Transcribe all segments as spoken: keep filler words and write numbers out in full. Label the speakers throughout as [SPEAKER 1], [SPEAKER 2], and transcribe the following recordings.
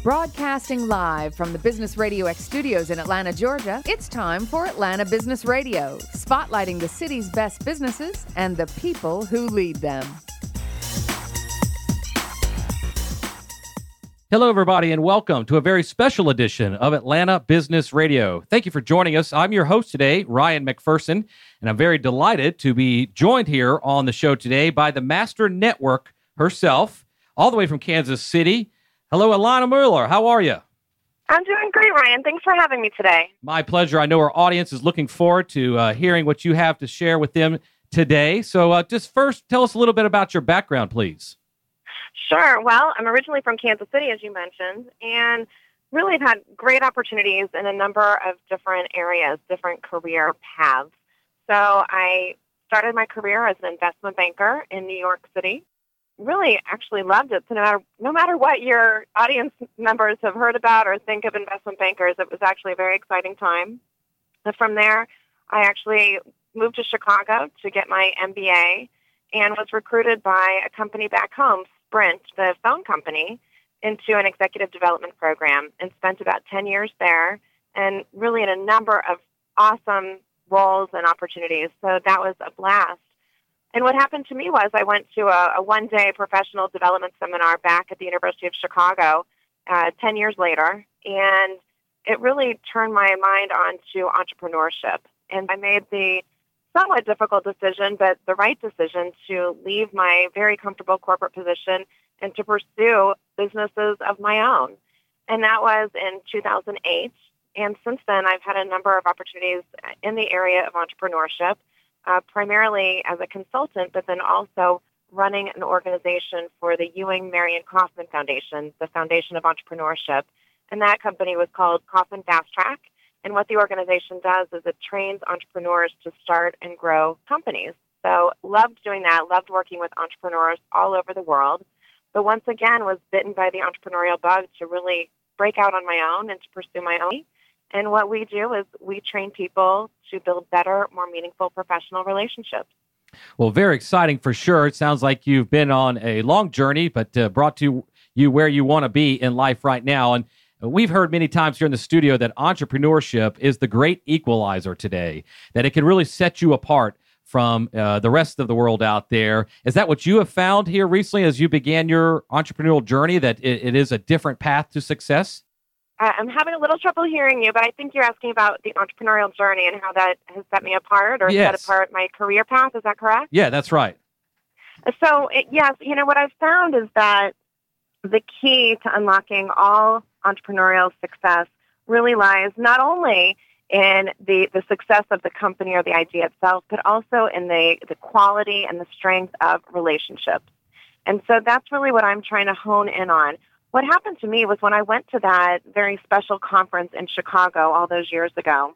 [SPEAKER 1] Broadcasting live from the Business Radio X studios in Atlanta, Georgia, it's time for Atlanta Business Radio, spotlighting the city's best businesses and the people who lead them.
[SPEAKER 2] Hello, everybody, and welcome to a very special edition of Atlanta Business Radio. Thank you for joining us. I'm your host today, Ryan McPherson, and I'm very delighted to be joined here on the show today by the Master Network herself, all the way from Kansas City. Hello, Alana Mueller. How are you?
[SPEAKER 3] I'm doing great, Ryan. Thanks for having me today.
[SPEAKER 2] My pleasure. I know our audience is looking forward to uh, hearing what you have to share with them today. So uh, just first, tell us a little bit about your background, please.
[SPEAKER 3] Sure. Well, I'm originally from Kansas City, as you mentioned, and really have had great opportunities in a number of different areas, different career paths. So I started my career as an investment banker in New York City. Really actually loved it. So no matter, no matter what your audience members have heard about or think of investment bankers, it was actually a very exciting time. And from there, I actually moved to Chicago to get my M B A and was recruited by a company back home, Sprint, the phone company, into an executive development program and spent about ten years there and really in a number of awesome roles and opportunities. So that was a blast. And what happened to me was I went to a, a one-day professional development seminar back at the University of Chicago uh, ten years later, and it really turned my mind on to entrepreneurship. And I made the somewhat difficult decision, but the right decision, to leave my very comfortable corporate position and to pursue businesses of my own. And that was in two thousand eight. And since then, I've had a number of opportunities in the area of entrepreneurship, uh, primarily as a consultant, but then also running an organization for the Ewing Marion Kauffman Foundation, the Foundation of Entrepreneurship. And that company was called Kauffman Fast Track. And what the organization does is it trains entrepreneurs to start and grow companies. So loved doing that, loved working with entrepreneurs all over the world. But once again, was bitten by the entrepreneurial bug to really break out on my own and to pursue my own. And what we do is we train people to build better, more meaningful professional relationships.
[SPEAKER 2] Well, very exciting for sure. It sounds like you've been on a long journey, but uh, brought to you where you want to be in life right now. And we've heard many times here in the studio that entrepreneurship is the great equalizer today, that it can really set you apart from uh, the rest of the world out there. Is that what you have found here recently as you began your entrepreneurial journey, that it, it is a different path to success?
[SPEAKER 3] I'm having a little trouble hearing you, but I think you're asking about the entrepreneurial journey and how that has set me apart or
[SPEAKER 2] yes.
[SPEAKER 3] set apart my career path. Is that correct?
[SPEAKER 2] Yeah, that's right.
[SPEAKER 3] So, it, yes, you know, what I've found is that the key to unlocking all entrepreneurial success really lies not only in the, the success of the company or the idea itself, but also in the, the quality and the strength of relationships. And so that's really what I'm trying to hone in on. What happened to me was when I went to that very special conference in Chicago all those years ago,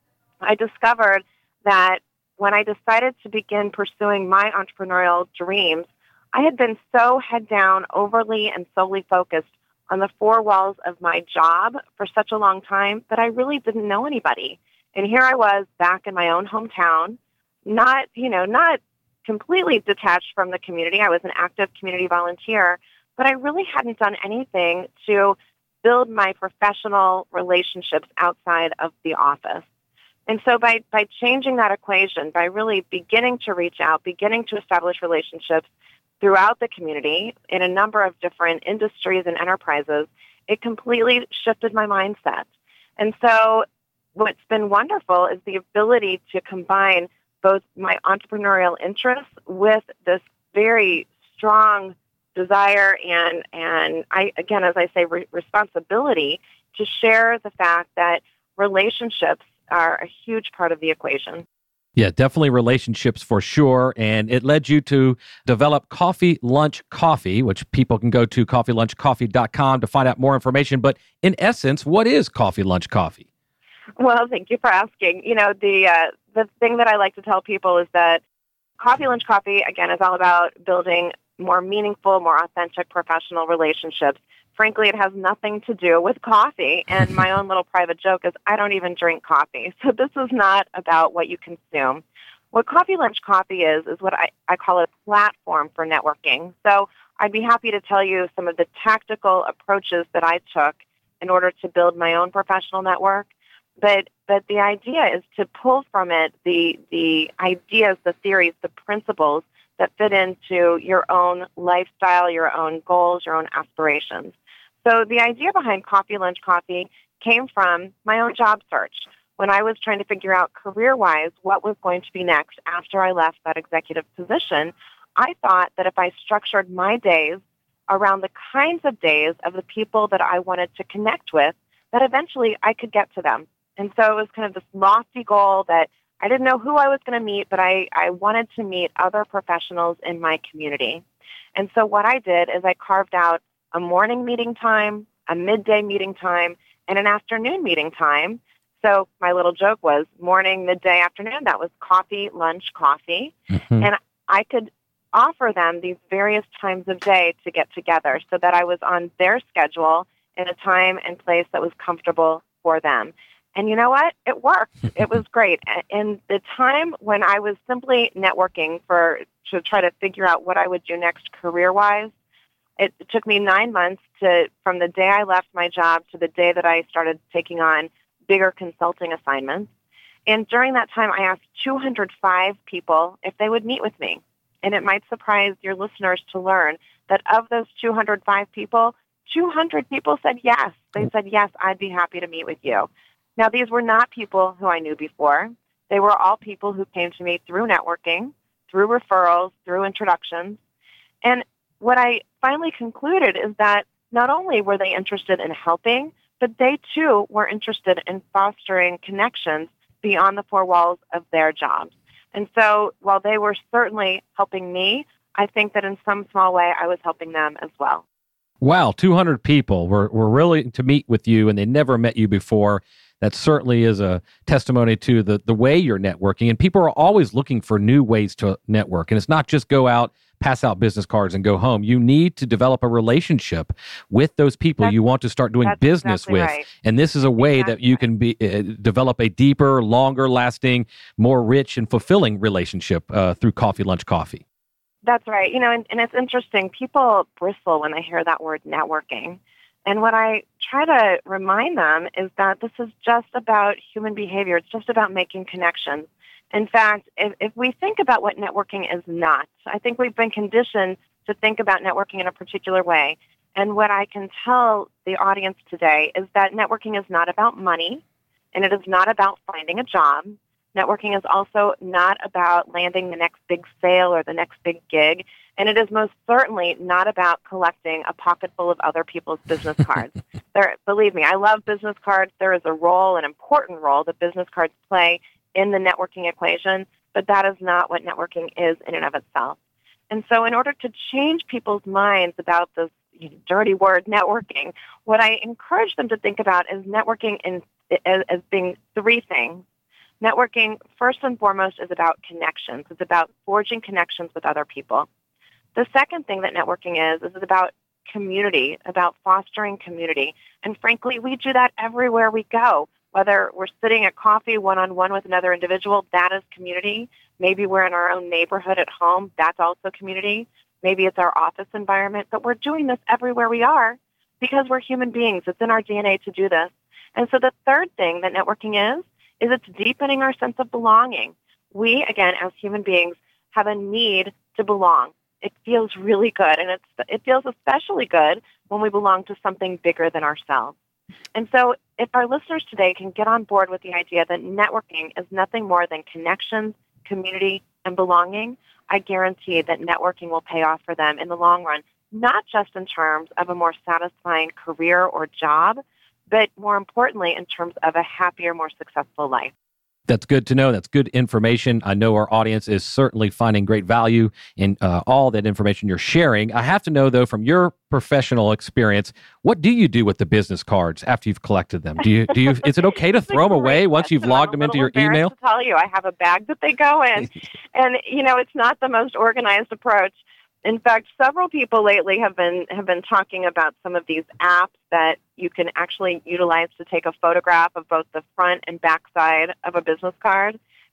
[SPEAKER 3] I discovered that when I decided to begin pursuing my entrepreneurial dreams, I had been so head down, overly and solely focused on the four walls of my job for such a long time that I really didn't know anybody. And here I was back in my own hometown, not, you know, not completely detached from the community. I was an active community volunteer, but I really hadn't done anything to build my professional relationships outside of the office. And so by, by changing that equation, by really beginning to reach out, beginning to establish relationships throughout the community in a number of different industries and enterprises, it completely shifted my mindset. And so what's been wonderful is the ability to combine both my entrepreneurial interests with this very strong desire and, and I, again, as I say, re- responsibility to share the fact that relationships are a huge part of the equation.
[SPEAKER 2] Yeah, definitely relationships for sure. And it led you to develop Coffee Lunch Coffee, which people can go to coffee lunch coffee dot com to find out more information. But in essence, what is Coffee Lunch Coffee?
[SPEAKER 3] Well, thank you for asking. You know, the uh, the thing that I like to tell people is that Coffee Lunch Coffee, again, is all about building more meaningful, more authentic professional relationships. Frankly, it has nothing to do with coffee. And my own little private joke is I don't even drink coffee. So this is not about what you consume. What Coffee Lunch Coffee is, is what I, I call a platform for networking. So I I'd be happy to tell you some of the tactical approaches that I took in order to build my own professional network. But but the idea is to pull from it the the ideas, the theories, the principles that fit into your own lifestyle, your own goals, your own aspirations. So the idea behind Coffee Lunch Coffee came from my own job search. When I was trying to figure out career-wise what was going to be next after I left that executive position, I thought that if I structured my days around the kinds of days of the people that I wanted to connect with, that eventually I could get to them. And so it was kind of this lofty goal that I didn't know who I was going to meet, but I, I wanted to meet other professionals in my community. And so what I did is I carved out a morning meeting time, a midday meeting time, and an afternoon meeting time. So my little joke was morning, midday, afternoon. That was coffee, lunch, coffee. Mm-hmm. And I could offer them these various times of day to get together so that I was on their schedule in a time and place that was comfortable for them. And you know what? It worked. It was great. In the time when I was simply networking for to try to figure out what I would do next career-wise, it took me nine months to from the day I left my job to the day that I started taking on bigger consulting assignments. And during that time, I asked two hundred five people if they would meet with me. And it might surprise your listeners to learn that of those two hundred five people, two hundred people said yes. They said, yes, I'd be happy to meet with you. Now, these were not people who I knew before. They were all people who came to me through networking, through referrals, through introductions. And what I finally concluded is that not only were they interested in helping, but they too were interested in fostering connections beyond the four walls of their jobs. And so while they were certainly helping me, I think that in some small way I was helping them as well.
[SPEAKER 2] Wow, two hundred people were, were willing to meet with you and they never met you before. That certainly is a testimony to the, the way you're networking. And people are always looking for new ways to network. And it's not just go out, pass out business cards and go home. You need to develop a relationship with those people
[SPEAKER 3] that's,
[SPEAKER 2] you want to start doing business
[SPEAKER 3] exactly
[SPEAKER 2] with.
[SPEAKER 3] Right.
[SPEAKER 2] And this is a way
[SPEAKER 3] exactly
[SPEAKER 2] that you can be uh, develop a deeper, longer lasting, more rich and fulfilling relationship uh, through Coffee Lunch Coffee.
[SPEAKER 3] That's right. You know, and, and it's interesting. People bristle when they hear that word networking. And what I try to remind them is that this is just about human behavior. It's just about making connections. In fact, if, if we think about what networking is not, I think we've been conditioned to think about networking in a particular way. And what I can tell the audience today is that networking is not about money, and it is not about finding a job. Networking is also not about landing the next big sale or the next big gig. And it is most certainly not about collecting a pocket full of other people's business cards. There, believe me, I love business cards. There is a role, an important role that business cards play in the networking equation, but that is not what networking is in and of itself. And so in order to change people's minds about this dirty word networking, what I encourage them to think about is networking in, as, as being three things. Networking, first and foremost, is about connections. It's about forging connections with other people. The second thing that networking is, is about community, about fostering community. And frankly, we do that everywhere we go. Whether we're sitting at coffee one-on-one with another individual, that is community. Maybe we're in our own neighborhood at home, that's also community. Maybe it's our office environment, but we're doing this everywhere we are because we're human beings. It's in our D N A to do this. And so the third thing that networking is, is it's deepening our sense of belonging. We, again, as human beings, have a need to belong. It feels really good, and it's, it feels especially good when we belong to something bigger than ourselves. And so if our listeners today can get on board with the idea that networking is nothing more than connections, community, and belonging, I guarantee that networking will pay off for them in the long run, not just in terms of a more satisfying career or job, but more importantly, in terms of a happier, more successful life.
[SPEAKER 2] That's good to know. That's good information. I know our audience is certainly finding great value in uh, all that information you're sharing. I have to know, though, from your professional experience, what do you do with the business cards after you've collected them? Do you do you? Is it okay to throw them away once you've logged them into your email?
[SPEAKER 3] To tell you, I have a bag that they go in, and you know it's not the most organized approach. In fact, several people lately have been have been talking about some of these apps that you can actually utilize to take a photograph of both the front and back side of a business card.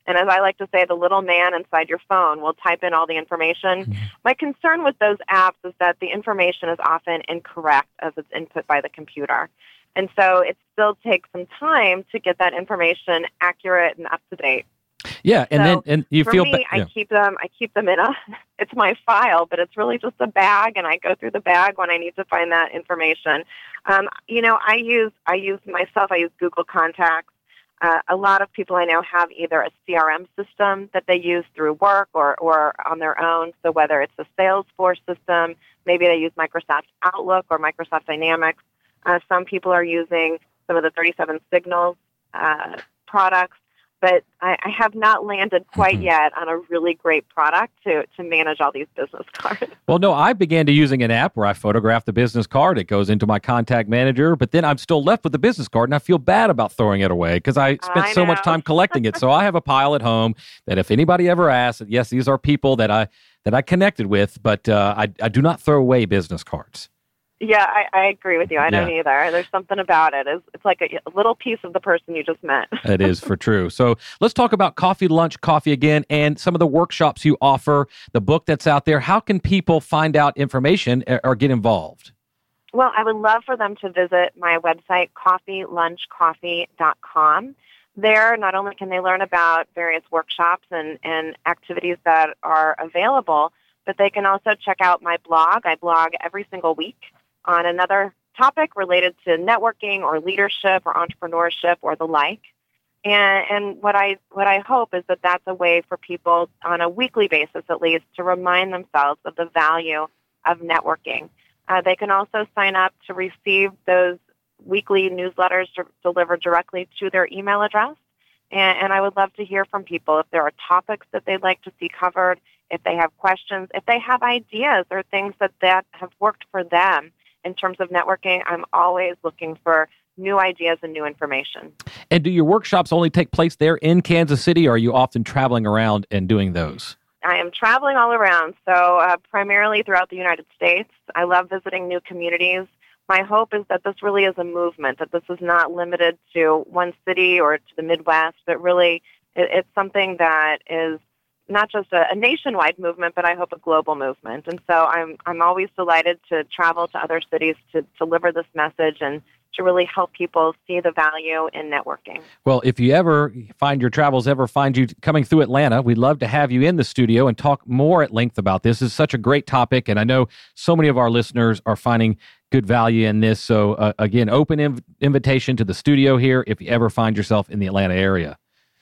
[SPEAKER 3] And as I like to say, the little man inside your phone will type in all the information. Mm-hmm. My concern with those apps is that the information is often incorrect as it's input by the computer. And so it still takes some time to get that information accurate and up to date.
[SPEAKER 2] Yeah, and so then and you
[SPEAKER 3] for
[SPEAKER 2] feel
[SPEAKER 3] me,
[SPEAKER 2] ba- yeah.
[SPEAKER 3] I keep them. I keep them in a. It's my file, but it's really just a bag, and I go through the bag when I need to find that information. Um, you know, I use I use myself. I use Google Contacts. Uh, a lot of people I know have either a C R M system that they use through work or or on their own. So whether it's a Salesforce system, maybe they use Microsoft Outlook or Microsoft Dynamics. Uh, some people are using some of the thirty-seven Signals uh, products. But I, I have not landed quite mm-hmm. yet on a really great product to, to manage all these business cards.
[SPEAKER 2] Well, no, I began to using an app where I photograph the business card. It goes into my contact manager, but then I'm still left with the business card, and I feel bad about throwing it away because I spent
[SPEAKER 3] I
[SPEAKER 2] so
[SPEAKER 3] know.
[SPEAKER 2] much time collecting it. So I have a pile at home that if anybody ever asks, yes, these are people that I that I connected with, but uh, I, I do not throw away business cards.
[SPEAKER 3] Yeah, I, I agree with you. I don't
[SPEAKER 2] yeah.
[SPEAKER 3] either. There's something about it. It's, it's like a, a little piece of the person you just met.
[SPEAKER 2] It is for true. So let's talk about Coffee Lunch Coffee again and some of the workshops you offer, the book that's out there. How can people find out information or get involved?
[SPEAKER 3] Well, I would love for them to visit my website, coffee lunch coffee dot com. There, not only can they learn about various workshops and, and activities that are available, but they can also check out my blog. I blog every single week on another topic related to networking or leadership or entrepreneurship or the like. And, and what I what I hope is that that's a way for people on a weekly basis, at least, to remind themselves of the value of networking. Uh, they can also sign up to receive those weekly newsletters to, delivered directly to their email address. And, and I would love to hear from people if there are topics that they'd like to see covered, if they have questions, if they have ideas or things that, that have worked for them. In terms of networking, I'm always looking for new ideas and new information.
[SPEAKER 2] And do your workshops only take place there in Kansas City, or are you often traveling around and doing those?
[SPEAKER 3] I am traveling all around, so uh, primarily throughout the United States. I love visiting new communities. My hope is that this really is a movement, that this is not limited to one city or to the Midwest, but really it, it's something that is not just a, a nationwide movement, but I hope a global movement. And so I'm I'm always delighted to travel to other cities to deliver this message and to really help people see the value in networking.
[SPEAKER 2] Well, if you ever find your travels ever find you coming through Atlanta, we'd love to have you in the studio and talk more at length about this. It's such a great topic, and I know so many of our listeners are finding good value in this. So uh, again, open inv- invitation to the studio here if you ever find yourself in the Atlanta area.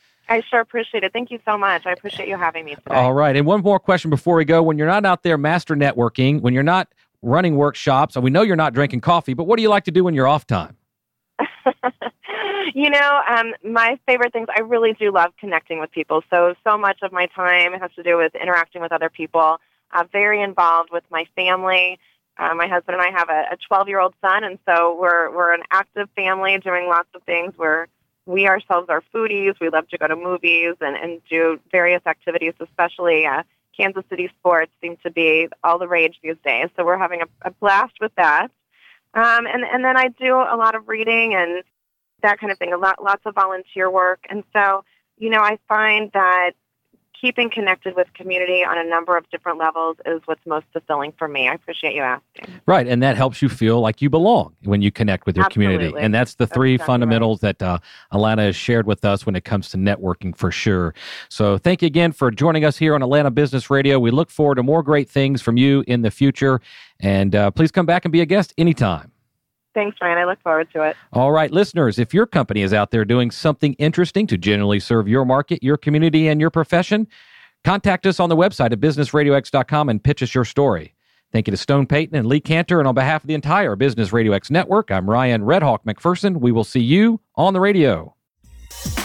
[SPEAKER 3] I sure appreciate it. Thank you so much. I appreciate you having me today.
[SPEAKER 2] All right. And one more question before we go. When you're not out there master networking, when you're not running workshops, and we know you're not drinking coffee, but what do you like to do when you're off time?
[SPEAKER 3] You know, um, my favorite things, I really do love connecting with people. So, so much of my time has to do with interacting with other people. I'm very involved with my family. Uh, my husband and I have a twelve-year-old son, and so we're we're an active family doing lots of things. We're We ourselves are foodies. We love to go to movies and, and do various activities, especially uh, Kansas City sports seem to be all the rage these days. So we're having a, a blast with that. Um, and, and then I do a lot of reading and that kind of thing, a lot, lots of volunteer work. And so, you know, I find that keeping connected with community on a number of different levels is what's most fulfilling for me. I appreciate you asking.
[SPEAKER 2] Right, and that helps you feel like you belong when you connect with your
[SPEAKER 3] Absolutely.
[SPEAKER 2] community. And that's the three
[SPEAKER 3] that's exactly
[SPEAKER 2] fundamentals
[SPEAKER 3] right.
[SPEAKER 2] that uh, Alana has shared with us when it comes to networking for sure. So thank you again for joining us here on Atlanta Business Radio. We look forward to more great things from you in the future. And uh, please come back and be a guest anytime.
[SPEAKER 3] Thanks, Ryan. I look forward to it.
[SPEAKER 2] All right, listeners, if your company is out there doing something interesting to genuinely serve your market, your community, and your profession, contact us on the website at business radio x dot com and pitch us your story. Thank you to Stone Payton and Lee Cantor. And on behalf of the entire Business Radio X network, I'm Ryan Redhawk McPherson. We will see you on the radio.